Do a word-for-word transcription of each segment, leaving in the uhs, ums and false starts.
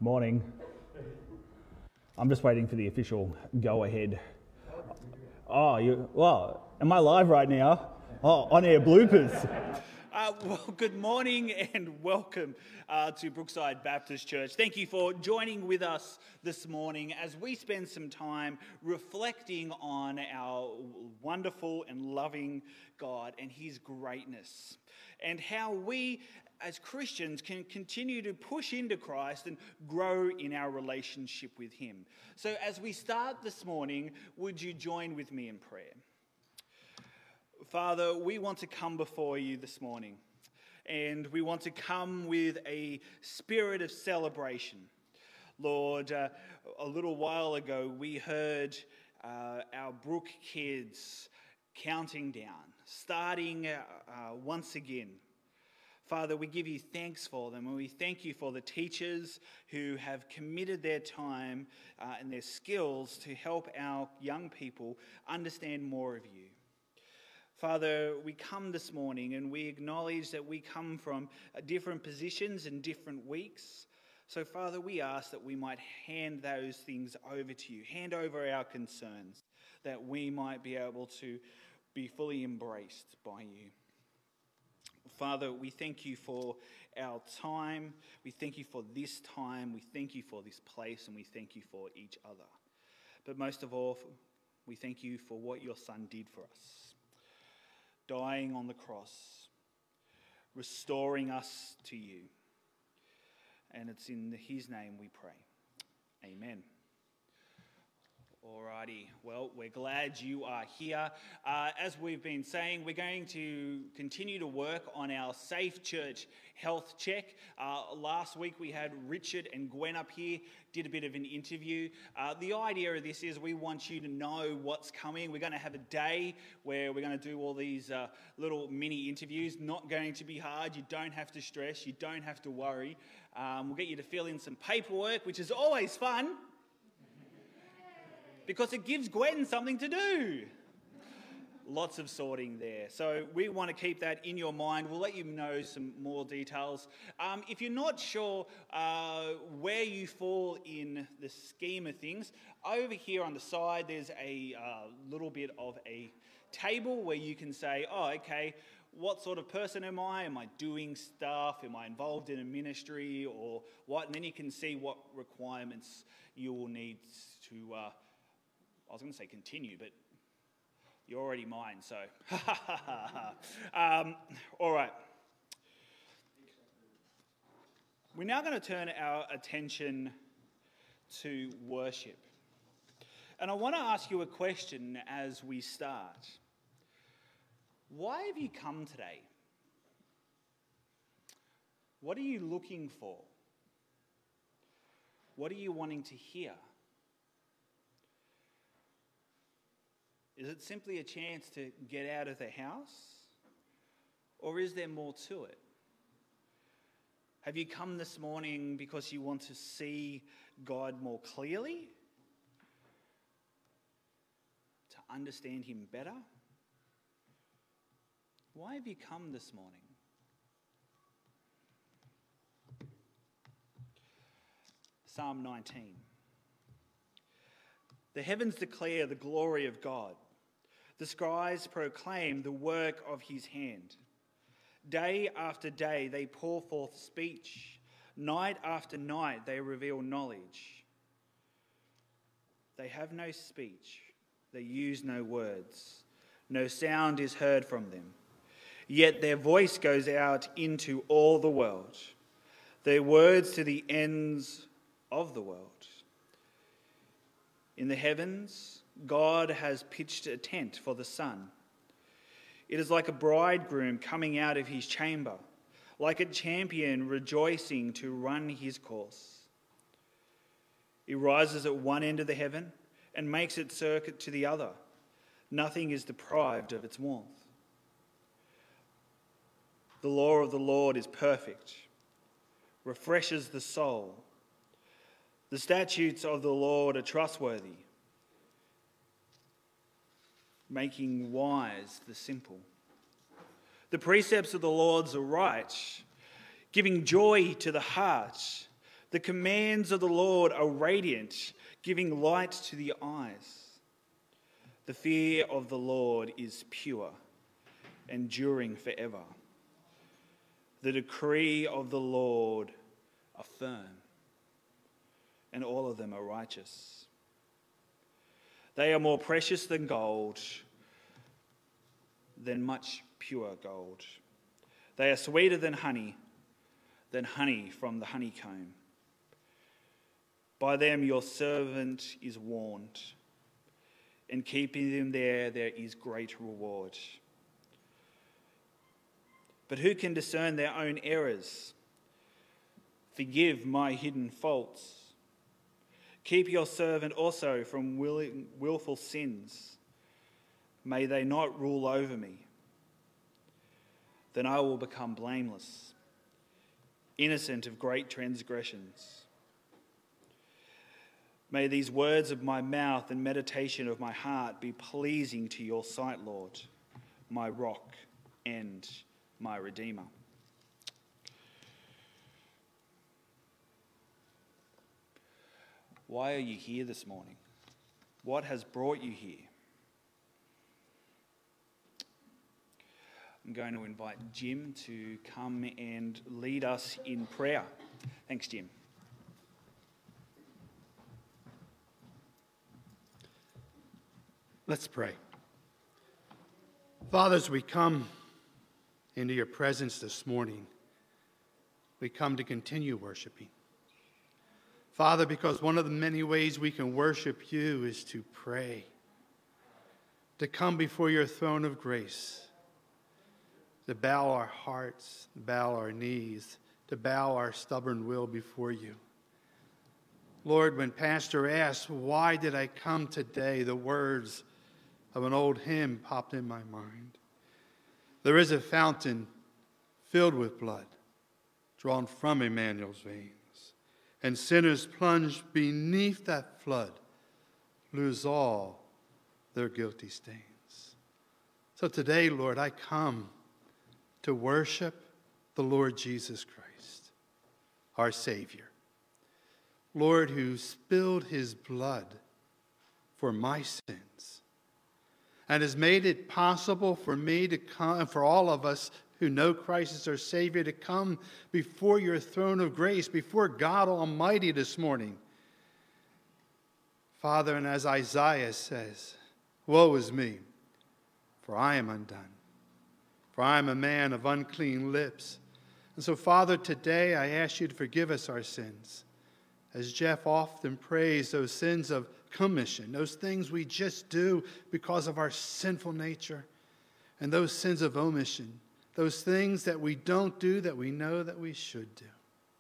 Morning. I'm just waiting for the official go-ahead. Oh, you, well, am I live right now? Oh, on-air bloopers. Uh, well, good morning and welcome uh, to Brookside Baptist Church. Thank you for joining with us this morning as we spend some time reflecting on our wonderful and loving God and His greatness, and how we as Christians can continue to push into Christ and grow in our relationship with Him. So as we start this morning, would you join with me in prayer? Father, we want to come before you this morning, and we want to come with a spirit of celebration. Lord, uh, a little while ago we heard uh, our Brook kids counting down, starting uh, uh, once again. Father, we give you thanks for them, and we thank you for the teachers who have committed their time uh, and their skills to help our young people understand more of you. Father, we come this morning and we acknowledge that we come from different positions and different weeks. So, Father, we ask that we might hand those things over to you, hand over our concerns, that we might be able to be fully embraced by you. Father, we thank you for our time. We thank you for this time. We thank you for this place, and we thank you for each other. But most of all, we thank you for what your Son did for us, dying on the cross, restoring us to you. And it's in his name we pray. Amen. Alrighty, well, we're glad you are here. Uh, as we've been saying, we're going to continue to work on our Safe Church health check. Uh, last week we had Richard and Gwen up here, did a bit of an interview. Uh, the idea of this is we want you to know what's coming. We're going to have a day where we're going to do all these uh, little mini interviews. Not going to be hard. You don't have to stress. You don't have to worry. Um, we'll get you to fill in some paperwork, which is always fun, because it gives Gwen something to do. Lots of sorting there. So we want to keep that in your mind. We'll let you know some more details. Um, if you're not sure uh, where you fall in the scheme of things, over here on the side there's a uh, little bit of a table where you can say, oh, okay, what sort of person am I? Am I doing stuff? Am I involved in a ministry or what? And then you can see what requirements you will need to uh, I was going to say continue, but you're already mine, so. um, all right. We're now going to turn our attention to worship. And I want to ask you a question as we start. Why have you come today? What are you looking for? What are you wanting to hear? Is it simply a chance to get out of the house? Or is there more to it? Have you come this morning because you want to see God more clearly? To understand Him better? Why have you come this morning? Psalm nineteen. The heavens declare the glory of God. The skies proclaim the work of His hand. Day after day they pour forth speech. Night after night they reveal knowledge. They have no speech. They use no words. No sound is heard from them. Yet their voice goes out into all the world. Their words to the ends of the world. In the heavens, God has pitched a tent for the sun. It is like a bridegroom coming out of his chamber, like a champion rejoicing to run his course. He rises at one end of the heaven and makes its circuit to the other. Nothing is deprived of its warmth. The law of the Lord is perfect, refreshes the soul. The statutes of the Lord are trustworthy, making wise the simple. The precepts of the Lord are right, giving joy to the heart. The commands of the Lord are radiant, giving light to the eyes. The fear of the Lord is pure, enduring forever. The decree of the Lord are firm, and all of them are righteous. They are more precious than gold, than much pure gold. They are sweeter than honey, than honey from the honeycomb. By them your servant is warned. In keeping them there, there is great reward. But who can discern their own errors? Forgive my hidden faults. Keep your servant also from willing, willful sins. May they not rule over me. Then I will become blameless, innocent of great transgressions. May these words of my mouth and meditation of my heart be pleasing to your sight, Lord, my rock and my Redeemer. Why are you here this morning? What has brought you here? I'm going to invite Jim to come and lead us in prayer. Thanks, Jim. Let's pray. Father, as we come into your presence this morning, we come to continue worshiping. Father, because one of the many ways we can worship you is to pray, to come before your throne of grace, to bow our hearts, bow our knees, to bow our stubborn will before you. Lord, when Pastor asked, why did I come today, the words of an old hymn popped in my mind. There is a fountain filled with blood, drawn from Emmanuel's veins, and sinners plunged beneath that flood lose all their guilty stains. So today, Lord, I come to worship the Lord Jesus Christ, our Savior. Lord, who spilled his blood for my sins and has made it possible for me to come, for all of us who know Christ as our Savior, to come before your throne of grace, before God Almighty this morning. Father, and as Isaiah says, woe is me, for I am undone, for I am a man of unclean lips. And so, Father, today I ask you to forgive us our sins. As Jeff often prays, those sins of commission, those things we just do because of our sinful nature, and those sins of omission, those things that we don't do that we know that we should do.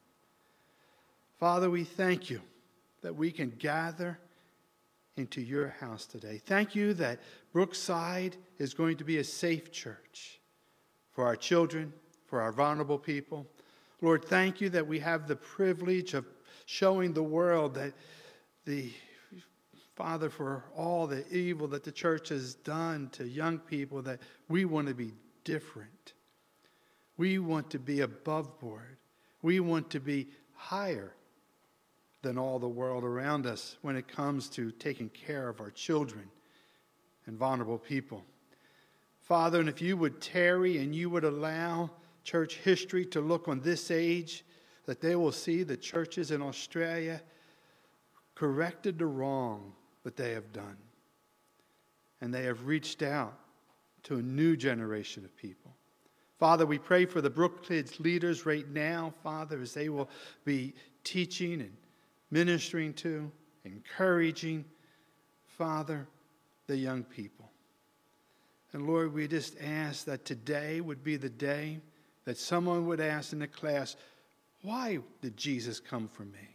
Father, we thank you that we can gather into your house today. Thank you that Brookside is going to be a safe church for our children, for our vulnerable people. Lord, thank you that we have the privilege of showing the world that the Father, for all the evil that the church has done to young people, that we want to be different. We want to be above board. We want to be higher than all the world around us when it comes to taking care of our children and vulnerable people. Father, and if you would tarry and you would allow church history to look on this age, that they will see the churches in Australia corrected the wrong that they have done. And they have reached out to a new generation of people. Father, we pray for the Brookkids leaders right now, Father, as they will be teaching and ministering to, encouraging, Father, the young people. And Lord, we just ask that today would be the day that someone would ask in the class, why did Jesus come for me?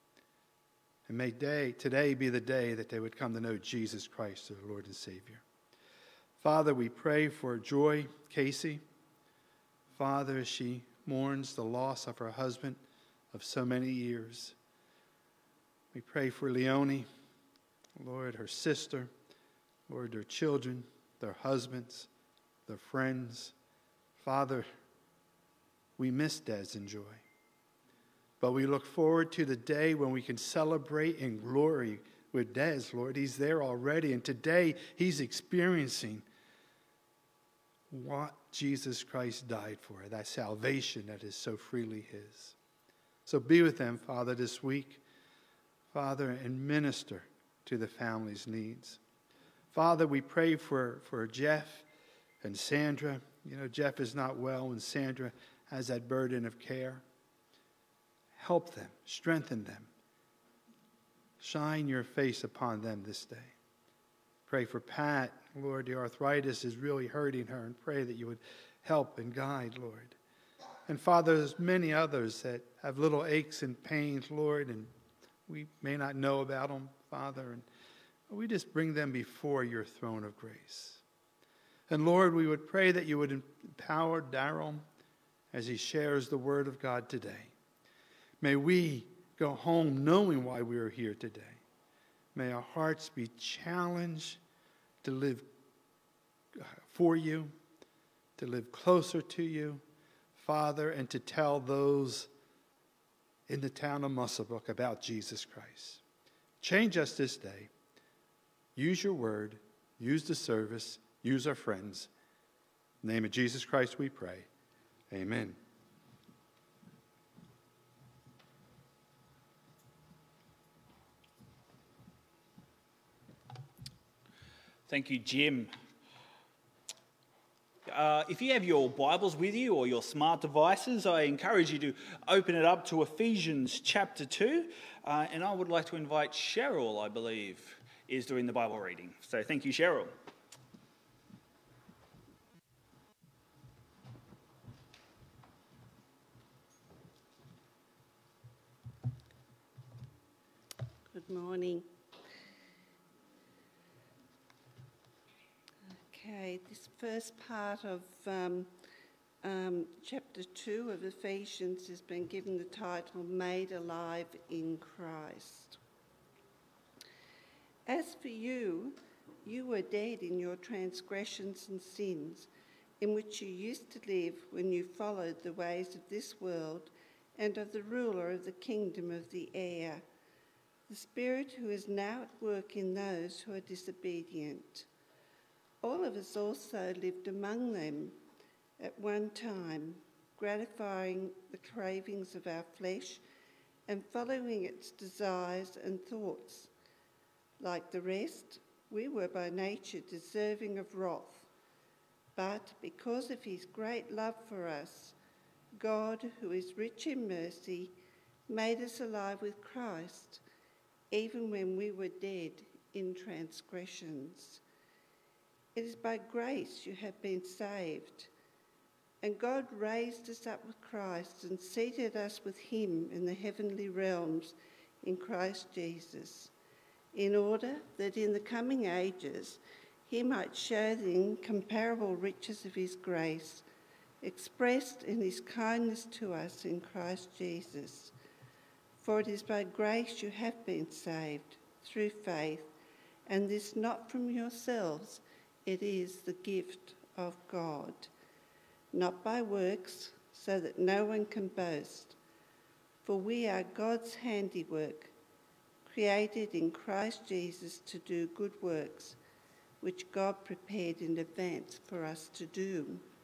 And may day, today be the day that they would come to know Jesus Christ as their Lord and Savior. Father, we pray for Joy Casey. Father, as she mourns the loss of her husband of so many years. We pray for Leonie, Lord, her sister, Lord, their children, their husbands, their friends. Father, we miss Des and Joy. But we look forward to the day when we can celebrate in glory with Des, Lord. He's there already, and today he's experiencing what Jesus Christ died for, that salvation that is so freely his. So be with them, Father, this week, Father, and minister to the family's needs. Father, we pray for, for Jeff and Sandra. You know, Jeff is not well, and Sandra has that burden of care. Help them, strengthen them. Shine your face upon them this day. Pray for Pat. Lord, the arthritis is really hurting her, and pray that you would help and guide, Lord. And Father, there's many others that have little aches and pains, Lord, and we may not know about them, Father, and we just bring them before your throne of grace. And Lord, we would pray that you would empower Darrell as he shares the word of God today. May we go home knowing why we are here today. May our hearts be challenged to live for you, to live closer to you, Father, and to tell those in the town of Musselbrook about Jesus Christ. Change us this day. Use your word. Use the service. Use our friends. In the name of Jesus Christ we pray. Amen. Thank you, Jim. Uh, if you have your Bibles with you or your smart devices, I encourage you to open it up to Ephesians chapter two. Uh, and I would like to invite Cheryl, I believe, is doing the Bible reading. So thank you, Cheryl. Good morning. Okay, this first part of um, um, chapter two of Ephesians has been given the title, Made Alive in Christ. As for you, you were dead in your transgressions and sins, in which you used to live when you followed the ways of this world and of the ruler of the kingdom of the air, the Spirit who is now at work in those who are disobedient. All of us also lived among them at one time, gratifying the cravings of our flesh and following its desires and thoughts. Like the rest, we were by nature deserving of wrath. But because of his great love for us, God, who is rich in mercy, made us alive with Christ, even when we were dead in transgressions. It is by grace you have been saved. And God raised us up with Christ and seated us with him in the heavenly realms in Christ Jesus, in order that in the coming ages he might show the incomparable riches of his grace, expressed in his kindness to us in Christ Jesus. For it is by grace you have been saved, through faith, and this not from yourselves, it is the gift of God, not by works, so that no one can boast. For we are God's handiwork, created in Christ Jesus to do good works, which God prepared in advance for us to do.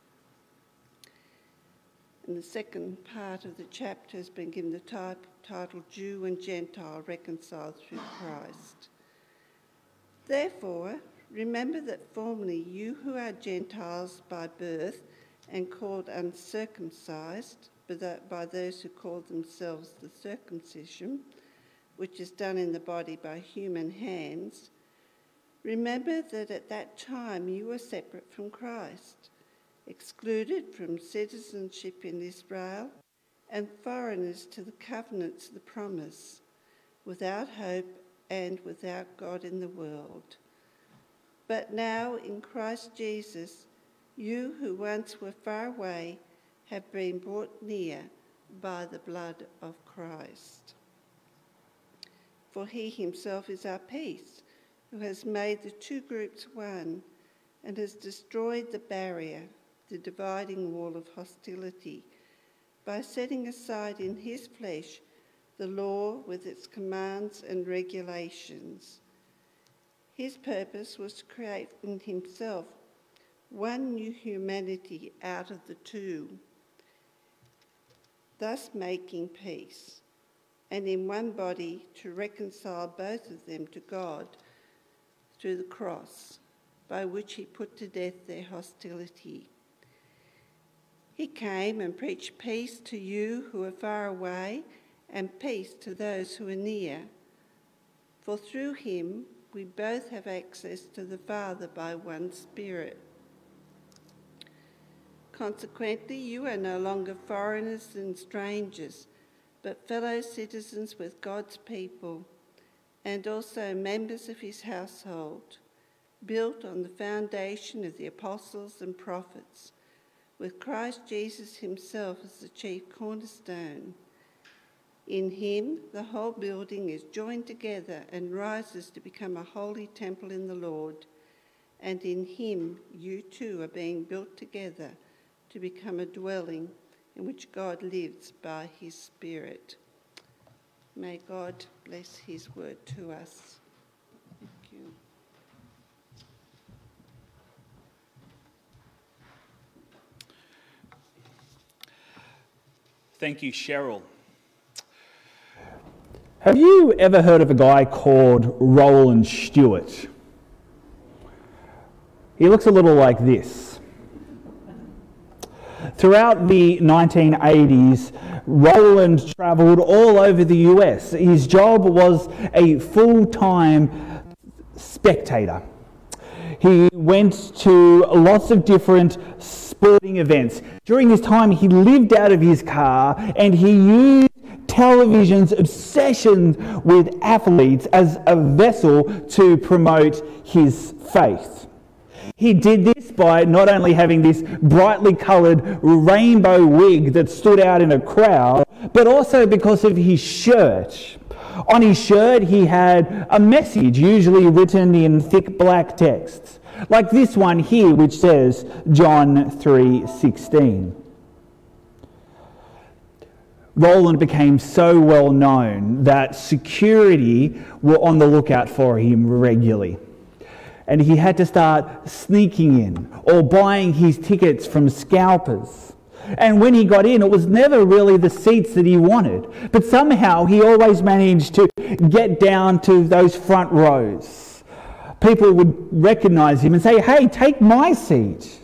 And the second part of the chapter has been given the title, title Jew and Gentile Reconciled Through Christ. Therefore, remember that formerly you who are Gentiles by birth and called uncircumcised by those who call themselves the circumcision, which is done in the body by human hands, remember that at that time you were separate from Christ, excluded from citizenship in Israel, and foreigners to the covenants of the promise, without hope and without God in the world. But now in Christ Jesus, you who once were far away have been brought near by the blood of Christ. For he himself is our peace, who has made the two groups one and has destroyed the barrier, the dividing wall of hostility, by setting aside in his flesh the law with its commands and regulations. His purpose was to create in himself one new humanity out of the two, thus making peace, and in one body to reconcile both of them to God through the cross, by which he put to death their hostility. He came and preached peace to you who are far away and peace to those who are near. For through him we both have access to the Father by one Spirit. Consequently, you are no longer foreigners and strangers, but fellow citizens with God's people, and also members of his household, built on the foundation of the apostles and prophets, with Christ Jesus himself as the chief cornerstone. In him, the whole building is joined together and rises to become a holy temple in the Lord. And in him, you too are being built together to become a dwelling in which God lives by his Spirit. May God bless his word to us. Thank you. Thank you, Cheryl. Have you ever heard of a guy called Roland Stewart? He looks a little like this. Throughout the nineteen eighties, Roland travelled all over the U S. His job was a full-time spectator. He went to lots of different sporting events. During his time, he lived out of his car and he used television's obsession with athletes as a vessel to promote his faith. He did this by not only having this brightly coloured rainbow wig that stood out in a crowd, but also because of his shirt. On his shirt, he had a message, usually written in thick black text, like this one here, which says John three sixteen. Roland became so well known that security were on the lookout for him regularly. And he had to start sneaking in or buying his tickets from scalpers. And when he got in, it was never really the seats that he wanted. But somehow he always managed to get down to those front rows. People would recognise him and say, "Hey, take my seat."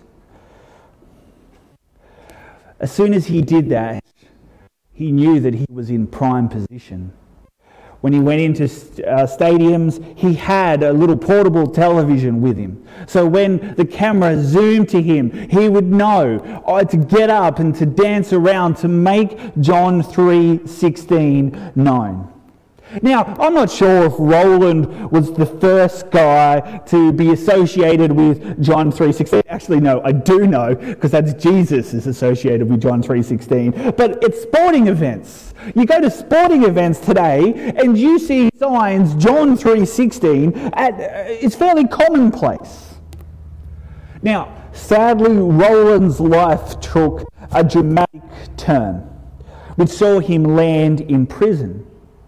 As soon as he did that, he knew that he was in prime position. When he went into uh, stadiums, he had a little portable television with him. So when the camera zoomed to him, he would know oh, to get up and to dance around to make John three sixteen known. Now, I'm not sure if Roland was the first guy to be associated with John three sixteen. Actually, no, I do know, because that's Jesus is associated with John three sixteen. But it's sporting events. You go to sporting events today and you see signs John three sixteen. At, uh, it's fairly commonplace. Now, sadly, Roland's life took a dramatic turn, which saw him land in prison.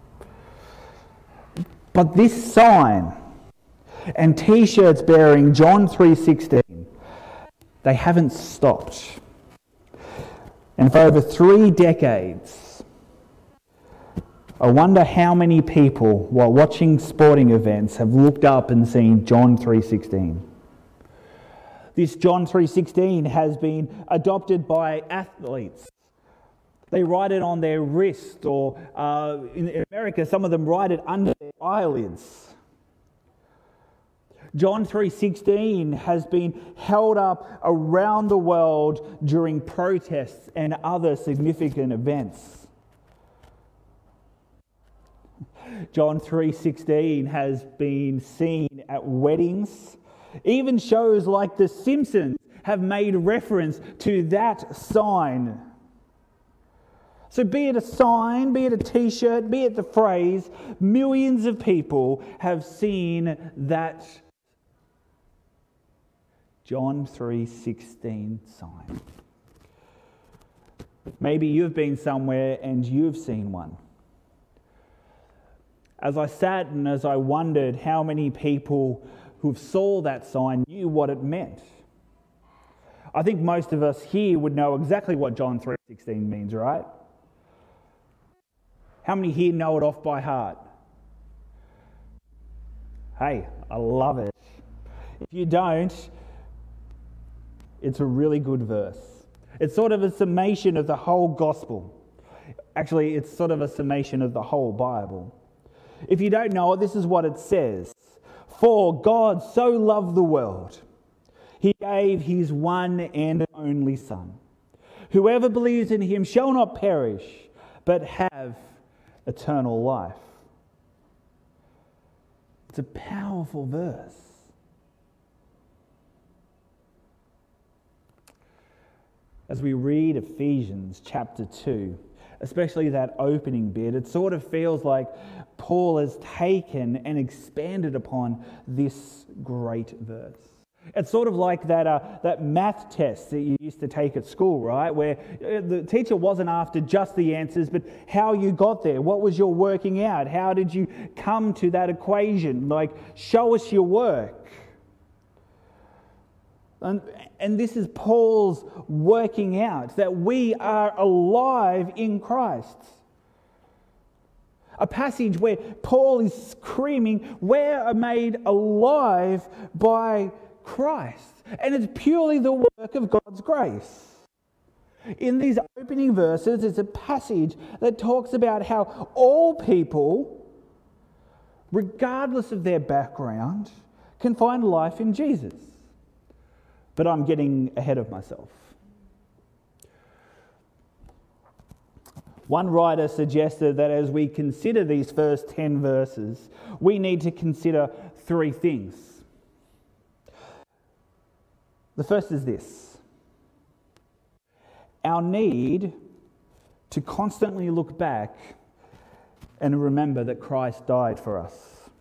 But this sign and T-shirts bearing John three sixteen, they haven't stopped. And for over three decades, I wonder how many people, while watching sporting events, have looked up and seen John three sixteen. This John three sixteen has been adopted by athletes. They write it on their wrist, or uh, in America, some of them write it under their eyelids. John three sixteen has been held up around the world during protests and other significant events. John three sixteen has been seen at weddings. Even shows like The Simpsons have made reference to that sign. So be it a sign, be it a T-shirt, be it the phrase, millions of people have seen that John three sixteen sign. Maybe you've been somewhere and you've seen one. As I sat and as I wondered how many people who saw that sign knew what it meant. I think most of us here would know exactly what John three sixteen means, right? How many here know it off by heart? Hey, I love it. If you don't, it's a really good verse. It's sort of a summation of the whole gospel. Actually, it's sort of a summation of the whole Bible. If you don't know it, this is what it says. For God so loved the world, he gave his one and only Son. Whoever believes in him shall not perish, but have eternal life. It's a powerful verse. As we read Ephesians chapter two, especially that opening bit, it sort of feels like Paul has taken and expanded upon this great verse. It's sort of like that uh, that math test that you used to take at school, right? Where the teacher wasn't after just the answers, but how you got there. What was your working out? How did you come to that equation? Like, show us your work. And, and this is Paul's working out, that we are alive in Christ. A passage where Paul is screaming, we are made alive by Christ. And it's purely the work of God's grace. In these opening verses, it's a passage that talks about how all people, regardless of their background, can find life in Jesus. But I'm getting ahead of myself. One writer suggested that as we consider these first ten verses, we need to consider three things. The first is this: our need to constantly look back and remember that Christ died for us.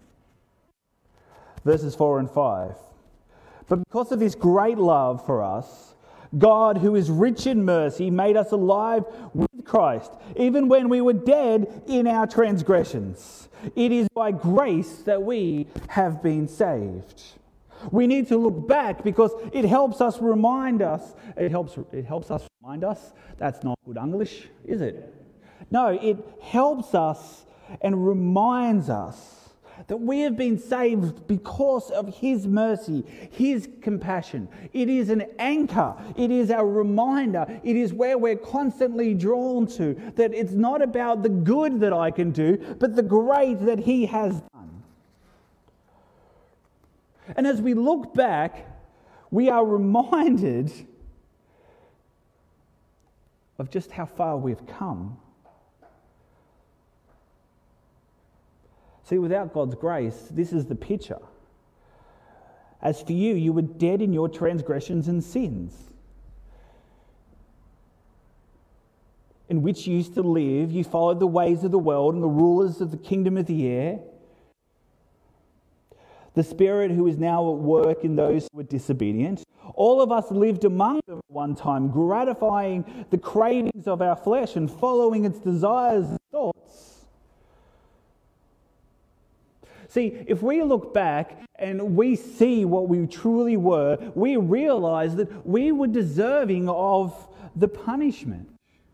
Verses four and five. But because of his great love for us, God, who is rich in mercy, made us alive with Christ, even when we were dead in our transgressions. It is by grace that we have been saved. We need to look back because it helps us remind us. It helps, it helps us remind us. That's not good English, is it? No, it helps us and reminds us that we have been saved because of his mercy, his compassion. It is an anchor. It is our reminder. It is where we're constantly drawn to, that it's not about the good that I can do, but the great that he has done. And as we look back, we are reminded of just how far we've come. See, without God's grace, this is the picture. As for you, you were dead in your transgressions and sins, in which you used to live. You followed the ways of the world and the rulers of the kingdom of the air, the spirit who is now at work in those who are disobedient. All of us lived among them at one time, gratifying the cravings of our flesh and following its desires and thoughts. See, if we look back and we see what we truly were, we realize that we were deserving of the punishment.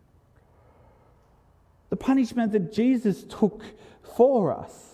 The punishment that Jesus took for us.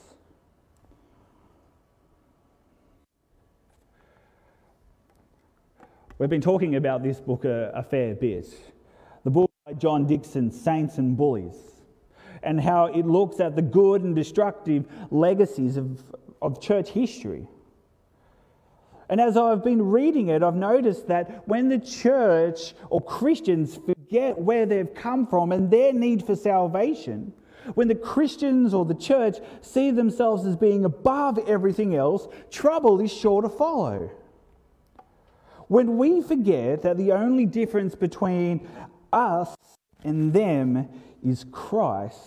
We've been talking about this book a, a fair bit. The book by John Dickson, Saints and Bullies, and how it looks at the good and destructive legacies of, of church history. And as I've been reading it, I've noticed that when the church or Christians forget where they've come from and their need for salvation, when the Christians or the church see themselves as being above everything else, trouble is sure to follow. When we forget that the only difference between us and them is Christ,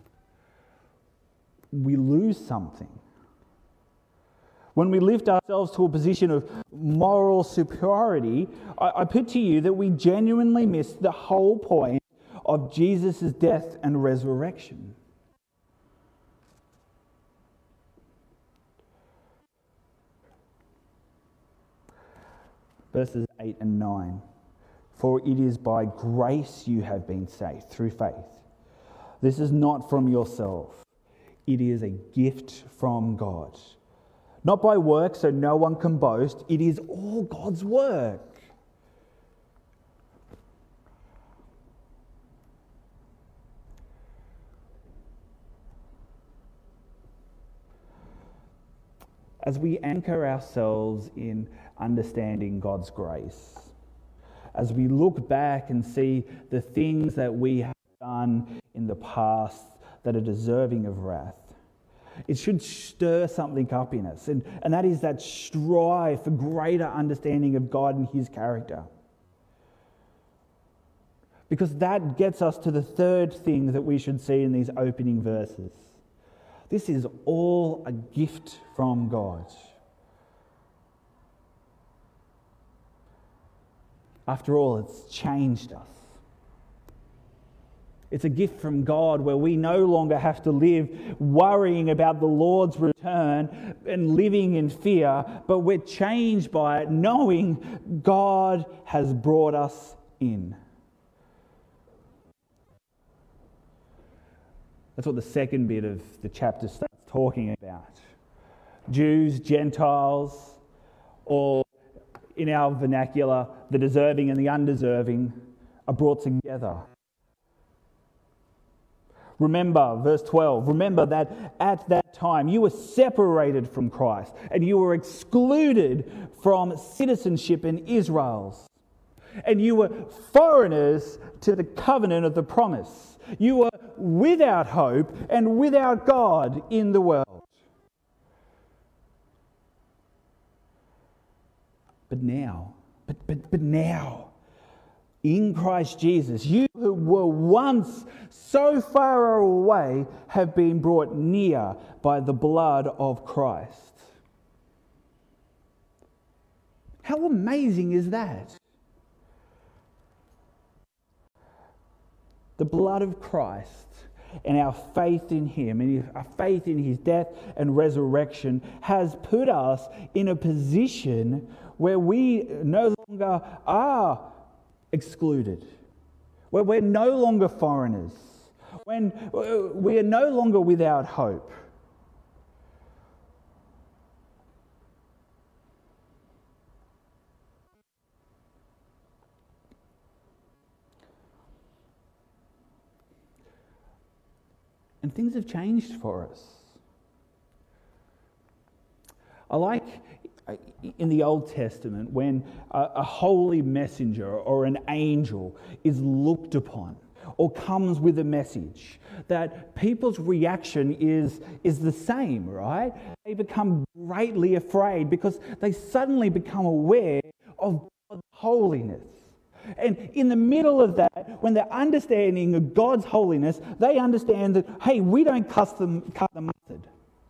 we lose something. When we lift ourselves to a position of moral superiority, I, I put to you that we genuinely miss the whole point of Jesus' death and resurrection. Verses eight and nine. For it is by grace you have been saved, through faith. This is not from yourself. It is a gift from God. Not by work, so no one can boast. It is all God's work. As we anchor ourselves in understanding God's grace, as we look back and see the things that we have done in the past that are deserving of wrath, it should stir something up in us, and, and that is that strive for greater understanding of God and His character. Because that gets us to the third thing that we should see in these opening verses. This is all a gift from God. After all, it's changed us. It's a gift from God where we no longer have to live worrying about the Lord's return and living in fear, but we're changed by it, knowing God has brought us in. That's what the second bit of the chapter starts talking about. Jews, Gentiles, or in our vernacular, the deserving and the undeserving are brought together. Remember, verse twelve, remember that at that time you were separated from Christ and you were excluded from citizenship in Israel's. And you were foreigners to the covenant of the promise. You were without hope and without God in the world. But now, but, but, but now, in Christ Jesus, you who were once so far away have been brought near by the blood of Christ. How amazing is that? The blood of Christ and our faith in Him and our faith in His death and resurrection has put us in a position where we no longer are excluded, where we're no longer foreigners, when we are no longer without hope. And things have changed for us. I like in the Old Testament when a, a holy messenger or an angel is looked upon or comes with a message, that people's reaction is, is the same, right? They become greatly afraid because they suddenly become aware of God's holiness. And in the middle of that, when they're understanding of God's holiness, they understand that, hey, we don't cut the, cut the mustard.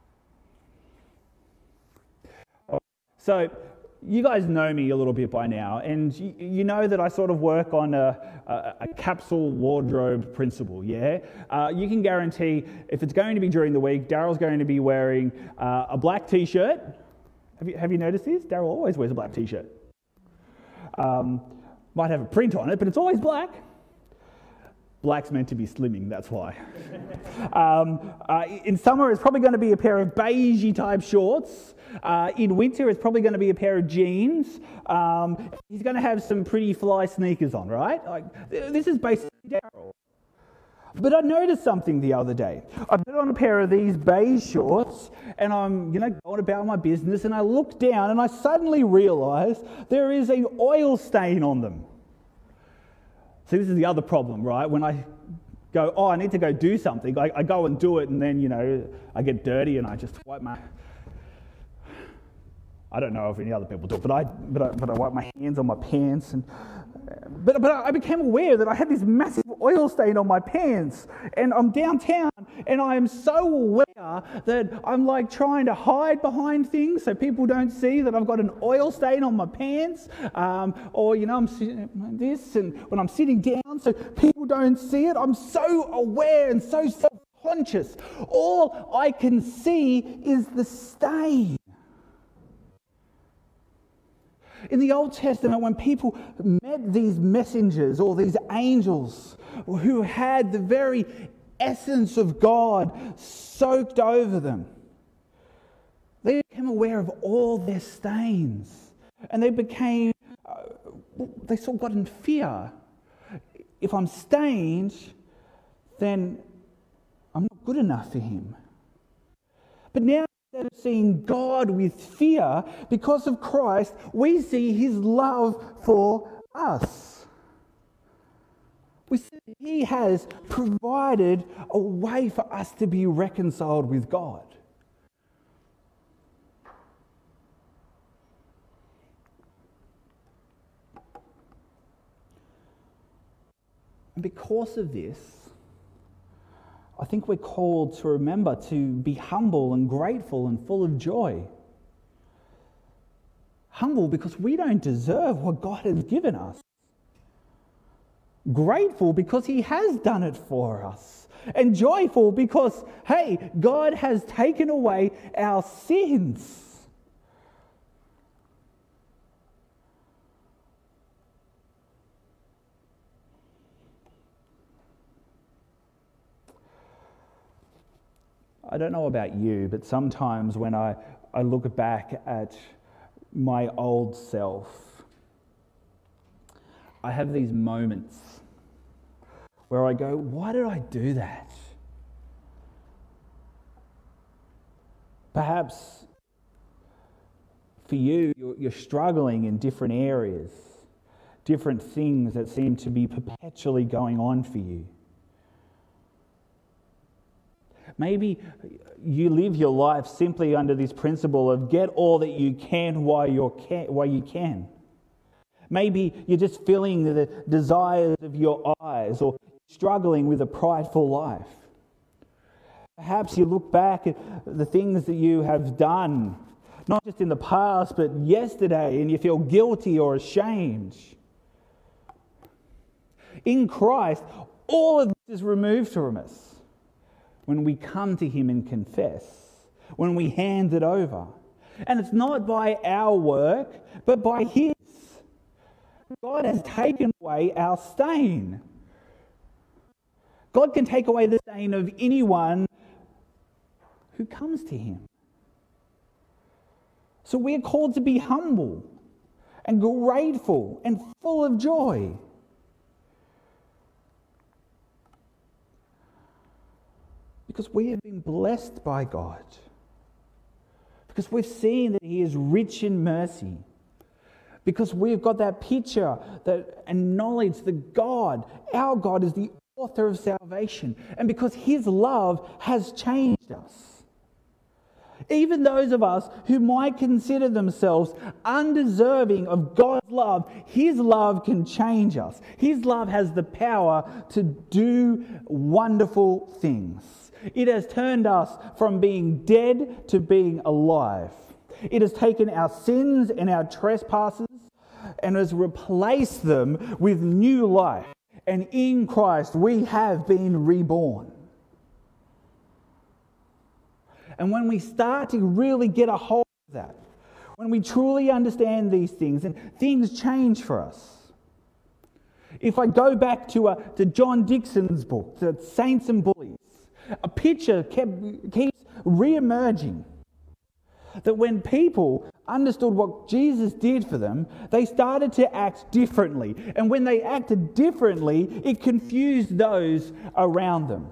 So you guys know me a little bit by now, and you, you know that I sort of work on a, a, a capsule wardrobe principle, yeah? Uh, you can guarantee if it's going to be during the week, Daryl's going to be wearing uh, a black t-shirt. Have you, have you noticed this? Daryl always wears a black t-shirt. Um, might have a print on it, but it's always black. Black's meant to be slimming, that's why. um, uh, in summer, it's probably going to be a pair of beigey type shorts. Uh, in winter, it's probably going to be a pair of jeans. Um, he's going to have some pretty fly sneakers on, right? Like, this is basically Daryl. But I noticed something the other day. I put on a pair of these beige shorts, and I'm, you know, going about my business, and I look down, and I suddenly realise there is an oil stain on them. See, this is the other problem, right? When I go, oh, I need to go do something, I, I go and do it, and then, you know, I get dirty, and I just wipe my... I don't know if any other people do it, but I, but I, but I wipe my hands on my pants, and But, but I became aware that I had this massive oil stain on my pants, and I'm downtown, and I am so aware that I'm like trying to hide behind things so people don't see that I've got an oil stain on my pants, um, or, you know, I'm sitting like this, and when I'm sitting down so people don't see it, I'm so aware and so self-conscious. All I can see is the stain. In the Old Testament, when people met these messengers or these angels who had the very essence of God soaked over them, they became aware of all their stains. And they became, uh, they saw God in fear. If I'm stained, then I'm not good enough for him. But now, instead of seeing God with fear, because of Christ, we see his love for us. We see that he has provided a way for us to be reconciled with God. And because of this, I think we're called to remember to be humble and grateful and full of joy. Humble because we don't deserve what God has given us. Grateful because he has done it for us. And joyful because, hey, God has taken away our sins. I don't know about you, but sometimes when I, I look back at my old self, I have these moments where I go, why did I do that? Perhaps for you, you're, you're struggling in different areas, different things that seem to be perpetually going on for you. Maybe you live your life simply under this principle of get all that you can while, you're can, while you can. Maybe you're just filling the desires of your eyes or struggling with a prideful life. Perhaps you look back at the things that you have done, not just in the past, but yesterday, and you feel guilty or ashamed. In Christ, all of this is removed from us. When we come to him and confess, when we hand it over. And it's not by our work, but by his. God has taken away our stain. God can take away the stain of anyone who comes to him. So we're called to be humble and grateful and full of joy. Because we have been blessed by God. Because we've seen that he is rich in mercy. Because we've got that picture that and knowledge that God, our God, is the author of salvation. And because his love has changed us. Even those of us who might consider themselves undeserving of God's love, his love can change us. His love has the power to do wonderful things. It has turned us from being dead to being alive. It has taken our sins and our trespasses and has replaced them with new life. And in Christ we have been reborn. And when we start to really get a hold of that, when we truly understand these things, and things change for us. If I go back to, uh, to John Dixon's book, to Saints and Bullies, a picture kept, keeps re-emerging. That when people understood what Jesus did for them, they started to act differently. And when they acted differently, it confused those around them.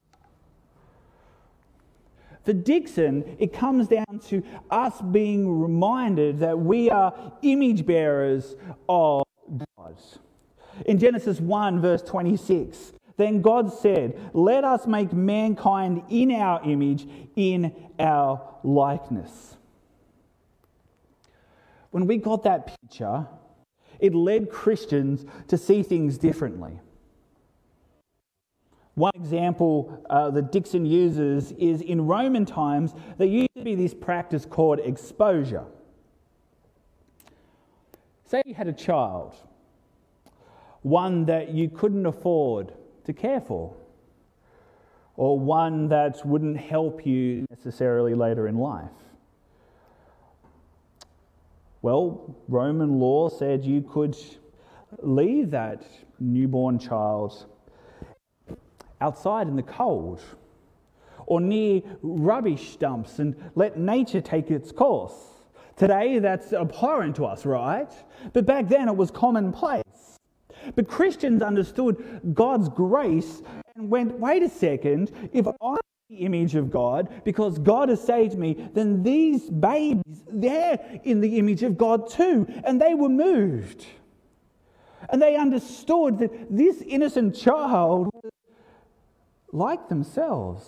For Dixon, it comes down to us being reminded that we are image bearers of God. In Genesis one, verse twenty-six, then God said, let us make mankind in our image, in our likeness. When we got that picture, it led Christians to see things differently. One example uh, that Dixon uses is in Roman times, there used to be this practice called exposure. Say you had a child, one that you couldn't afford to care for, or one that wouldn't help you necessarily later in life. Well, Roman law said you could leave that newborn child outside in the cold or near rubbish dumps and let nature take its course. Today, that's abhorrent to us, right? But back then, it was commonplace. But Christians understood God's grace and went, wait a second, if I'm the image of God, because God has saved me, then these babies, they're in the image of God too. And they were moved. And they understood that this innocent child was like themselves.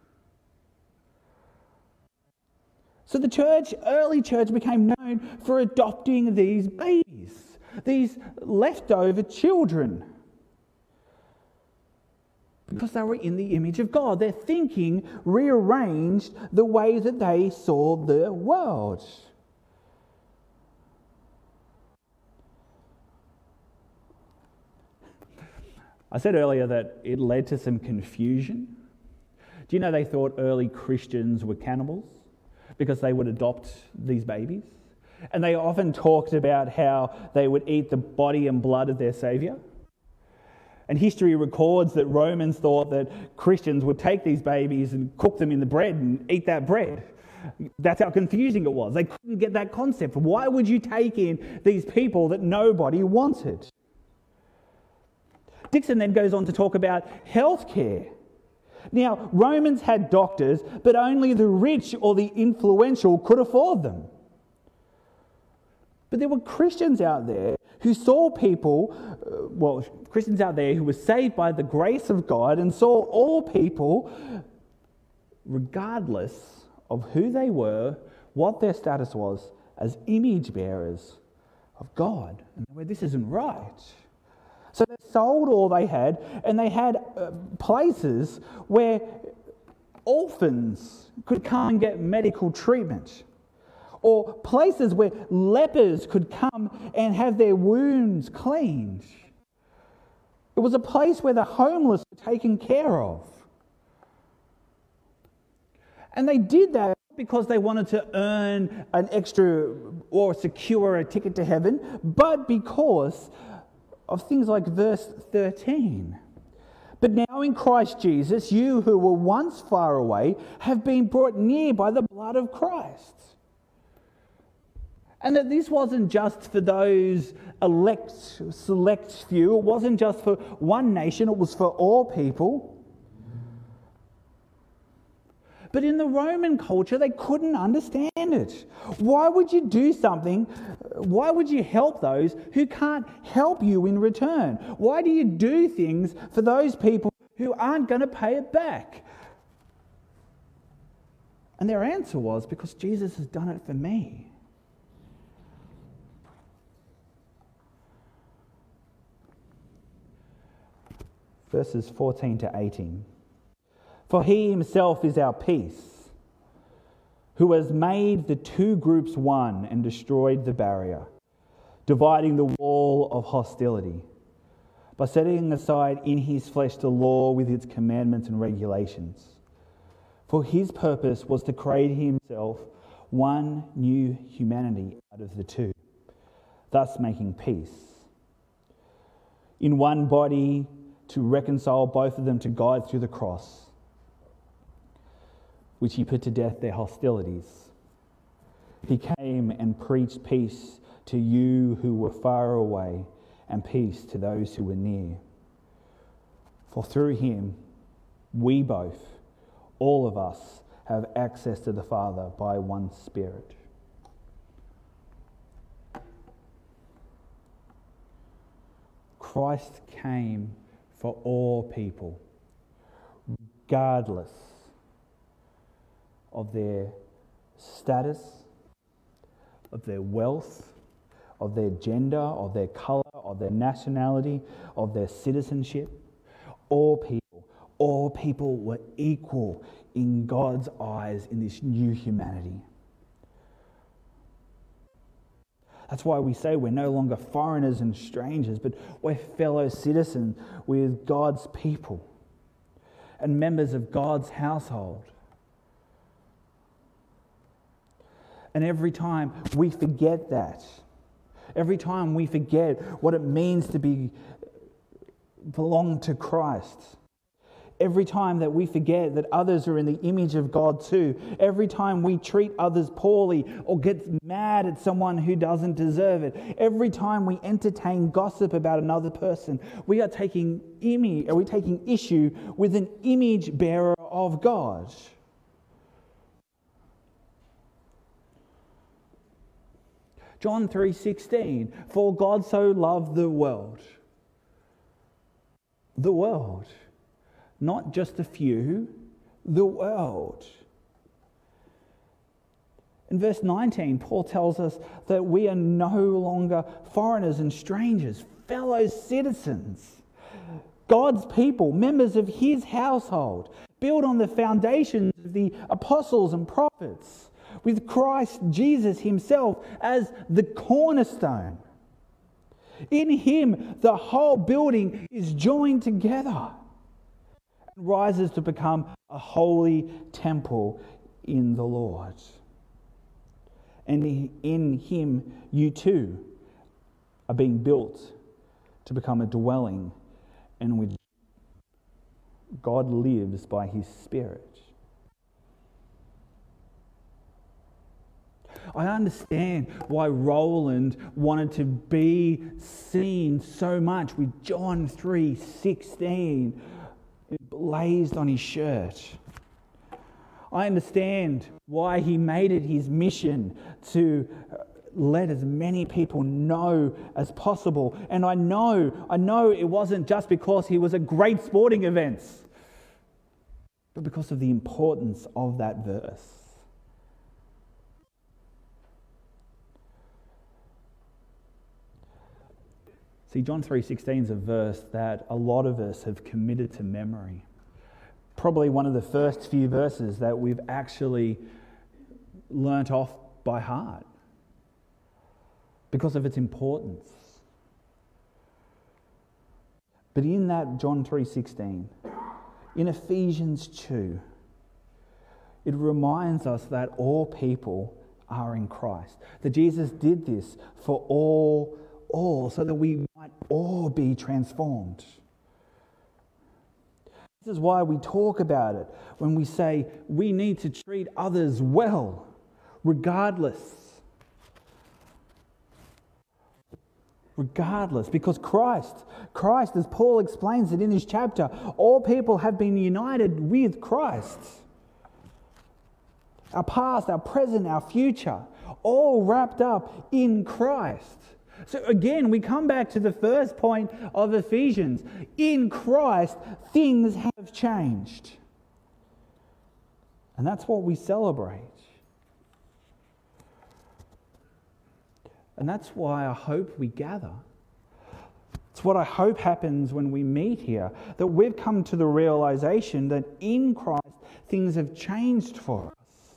So the church, early church, became known for adopting these babies, these leftover children, because they were in the image of God. Their thinking rearranged the way that they saw the world. I said earlier that it led to some confusion. Do you know they thought early Christians were cannibals because they would adopt these babies? And they often talked about how they would eat the body and blood of their Saviour. And history records that Romans thought that Christians would take these babies and cook them in the bread and eat that bread. That's how confusing it was. They couldn't get that concept. Why would you take in these people that nobody wanted? Dixon then goes on to talk about healthcare. Now, Romans had doctors, but only the rich or the influential could afford them. But there were Christians out there who saw people, uh, well, Christians out there who were saved by the grace of God and saw all people, regardless of who they were, what their status was, as image bearers of God. And they went, this isn't right. So they sold all they had, and they had uh, places where orphans could come and get medical treatment, or places where lepers could come and have their wounds cleaned. It was a place where the homeless were taken care of. And they did that because they wanted to earn an extra or secure a ticket to heaven, but because of things like verse thirteen. But now in Christ Jesus, you who were once far away have been brought near by the blood of Christ. And that this wasn't just for those elect, select few. It wasn't just for one nation. It was for all people. But in the Roman culture, they couldn't understand it. Why would you do something? Why would you help those who can't help you in return? Why do you do things for those people who aren't going to pay it back? And their answer was, because Jesus has done it for me. Verses fourteen to eighteen. For he himself is our peace, who has made the two groups one and destroyed the barrier, dividing the wall of hostility, by setting aside in his flesh the law with its commandments and regulations. For his purpose was to create himself one new humanity out of the two, thus making peace. In one body, to reconcile both of them to God through the cross, which he put to death their hostilities. He came and preached peace to you who were far away, and peace to those who were near. For through him, we both, all of us, have access to the Father by one Spirit. Christ came for all people, regardless of their status, of their wealth, of their gender, of their colour, of their nationality, of their citizenship. All people, all people were equal in God's eyes in this new humanity. That's why we say we're no longer foreigners and strangers, but we're fellow citizens with God's people and members of God's household. And every time we forget that, every time we forget what it means to be belong to Christ, every time that we forget that others are in the image of God too, every time we treat others poorly or get mad at someone who doesn't deserve it, every time we entertain gossip about another person, we are taking image, are we taking issue with an image bearer of God. John three sixteen, for God so loved the world. The world. Not just a few, the world. In verse nineteen, Paul tells us that we are no longer foreigners and strangers, fellow citizens, God's people, members of his household, built on the foundations of the apostles and prophets, with Christ Jesus himself as the cornerstone. In him, the whole building is joined together and rises to become a holy temple in the Lord. And in him, you too are being built to become a dwelling in which God lives by his Spirit. I understand why Roland wanted to be seen so much with John three sixteen blazed on his shirt. I understand why he made it his mission to let as many people know as possible. And I know, I know it wasn't just because he was at great sporting events, but because of the importance of that verse. See, John three sixteen is a verse that a lot of us have committed to memory. Probably one of the first few verses that we've actually learnt off by heart because of its importance. But in that John three sixteen, in Ephesians two, it reminds us that all people are in Christ. That Jesus did this for all all so that we might all be transformed. This is why we talk about it when we say we need to treat others well, regardless. Regardless, because Christ, Christ, as Paul explains it in his chapter, all people have been united with Christ. Our past, our present, our future, all wrapped up in Christ. So again, we come back to the first point of Ephesians. In Christ, things have changed. And that's what we celebrate. And that's why I hope we gather. It's what I hope happens when we meet here, that we've come to the realization that in Christ, things have changed for us.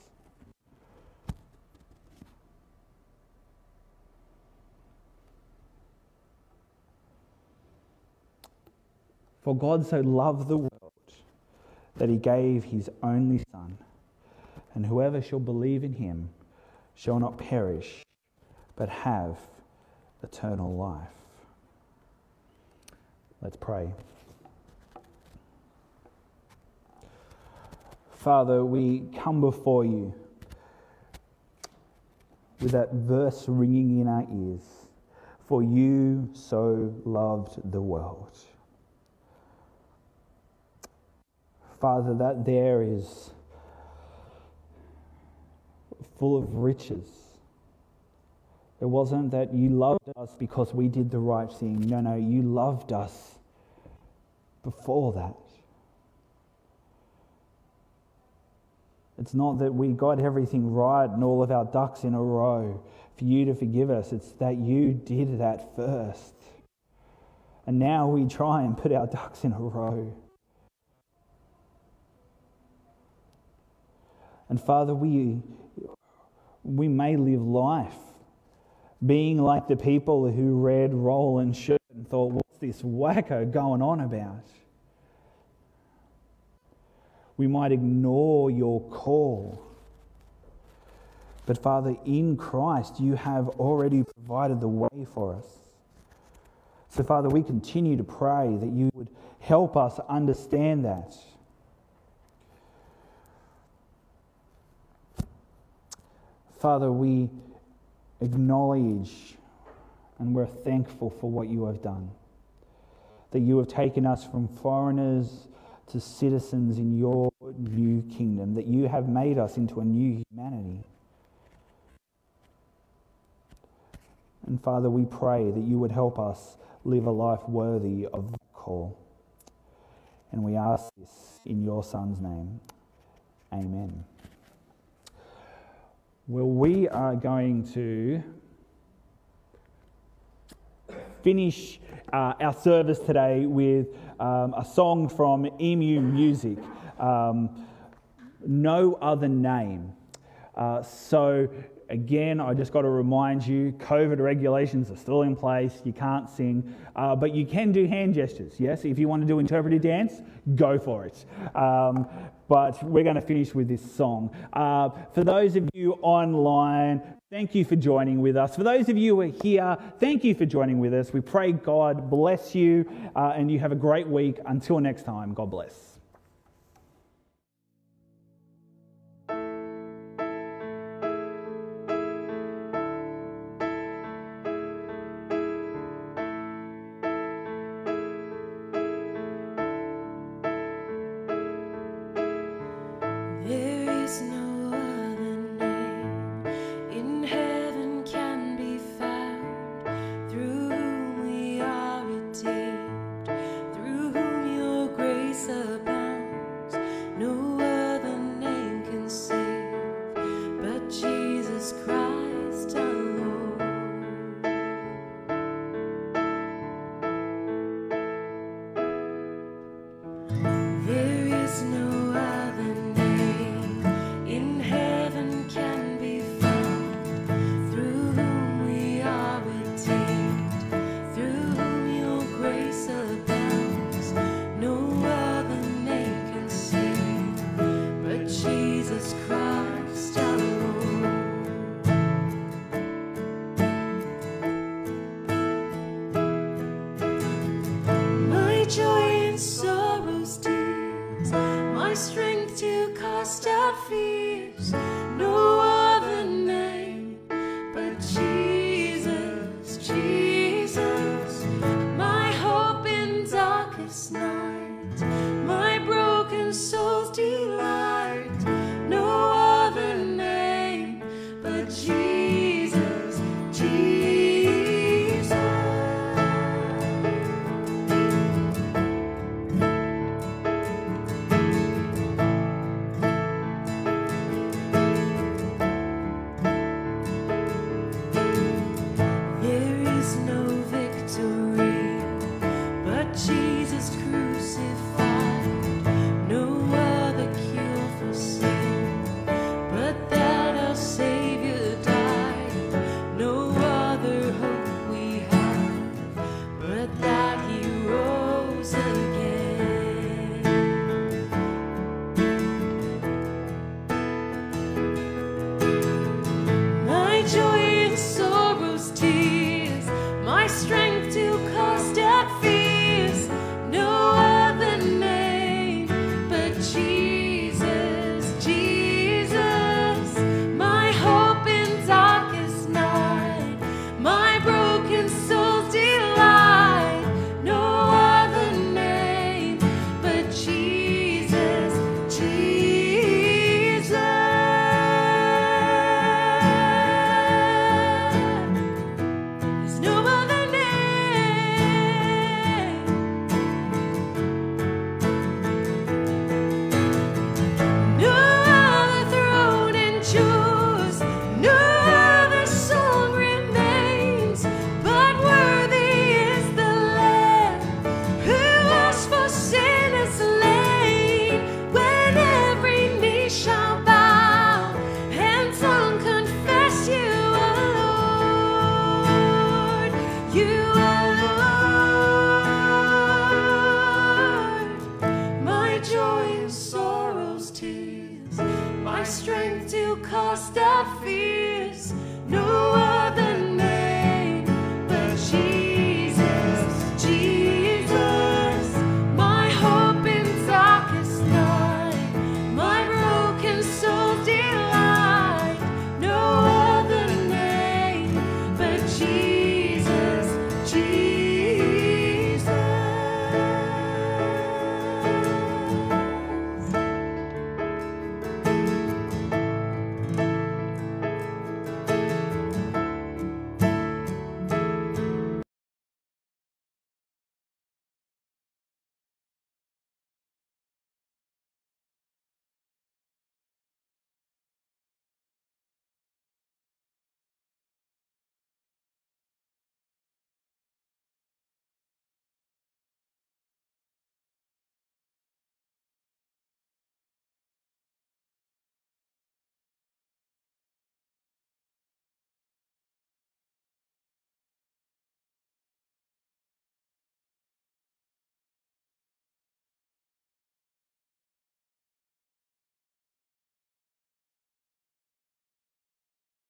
For God so loved the world that he gave his only Son, and whoever shall believe in him shall not perish, but have eternal life. Let's pray. Father, we come before you with that verse ringing in our ears. For you so loved the world. Father, that there is full of riches. It wasn't that you loved us because we did the right thing. No, no, you loved us before that. It's not that we got everything right and all of our ducks in a row. for you to forgive us. It's that you did that first. And now we try and put our ducks in a row. And Father, we, we may live life being like the people who read Roland's shirt and thought, what's this wacko going on about? We might ignore your call. But Father, in Christ, you have already provided the way for us. So Father, we continue to pray that you would help us understand that. Father, we acknowledge and we're thankful for what you have done. That you have taken us from foreigners to citizens in your new kingdom. That you have made us into a new humanity. And Father, we pray that you would help us live a life worthy of the call. And we ask this in your Son's name. Amen. Well, we are going to finish uh, our service today with um, a song from Emu Music, um, No Other Name. Uh, so again, I just got to remind you, COVID regulations are still in place. You can't sing, uh, but you can do hand gestures. Yes, if you want to do interpretive dance, go for it. Um, but we're going to finish with this song. Uh, for those of you online, thank you for joining with us. For those of you who are here, thank you for joining with us. We pray God bless you uh, and you have a great week. Until next time, God bless. There is no other name in heaven can be found, through whom we are redeemed, through whom your grace abounds. No other name can save but Jesus Christ our Lord. There is no other name in heaven can be found, through whom we are redeemed, through whom your grace abounds. No other name can save but Jesus Christ our Lord. My joy in sorrow's tears, my strength to cast out fears. No other name but Jesus, Jesus. My hope in darkest night, my broken soul's delight. No other name but Jesus, Jesus. There is no